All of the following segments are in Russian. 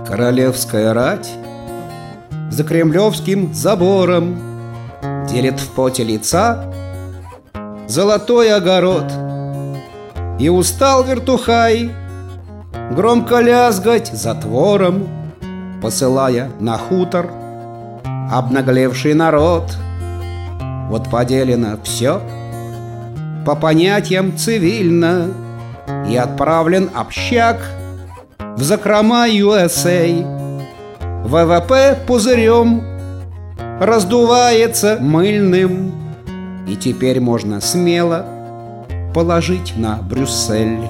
Королевская рать за кремлевским забором делит в поте лица золотой огород. И устал вертухай громко лязгать затвором, посылая на хутор обнаглевший народ. Вот поделено все по понятиям цивильно, и отправлен общак в закрома USA. ВВП пузырем раздувается мыльным, и теперь можно смело положить на Брюссель.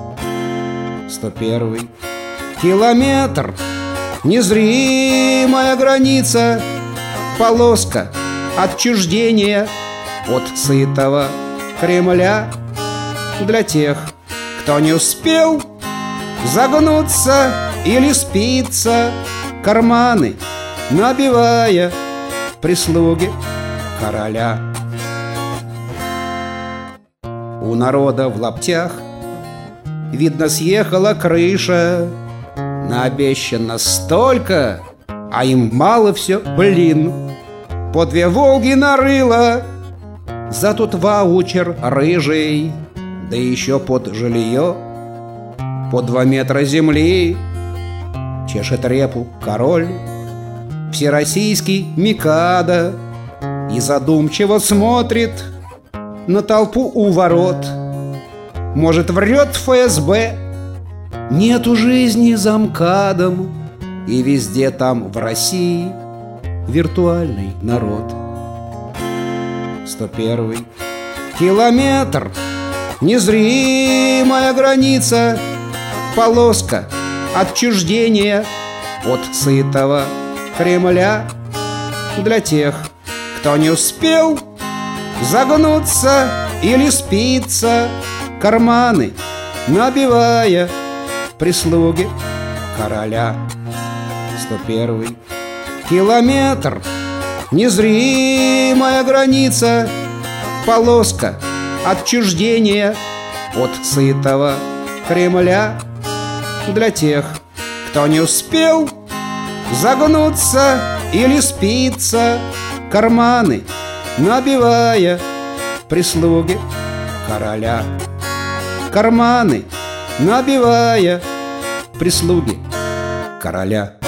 101 километр, незримая граница, полоска отчуждения от сытого Кремля. Для тех, кто не успел загнуться или спиться, карманы набивая прислуги короля. У народа в лаптях, видно, съехала крыша. Наобещано столько, а им мало все, блин. По 2 Волги нарыло за тот ваучер рыжий, да еще под жилье по 2 метра земли. Чешет репу король, всероссийский Микадо, и задумчиво смотрит на толпу у ворот. Может, врет ФСБ, нету жизни за МКАДом, и везде там в России виртуальный народ. 101 километр, незримая граница, полоска отчуждения от сытого Кремля. Для тех, кто не успел загнуться или спиться, карманы набивая прислуги короля. 101 километр, незримая граница, полоска отчуждения от сытого Кремля. Для тех, кто не успел загнуться или спиться, карманы набивая прислуги короля. Карманы набивая прислуги короля.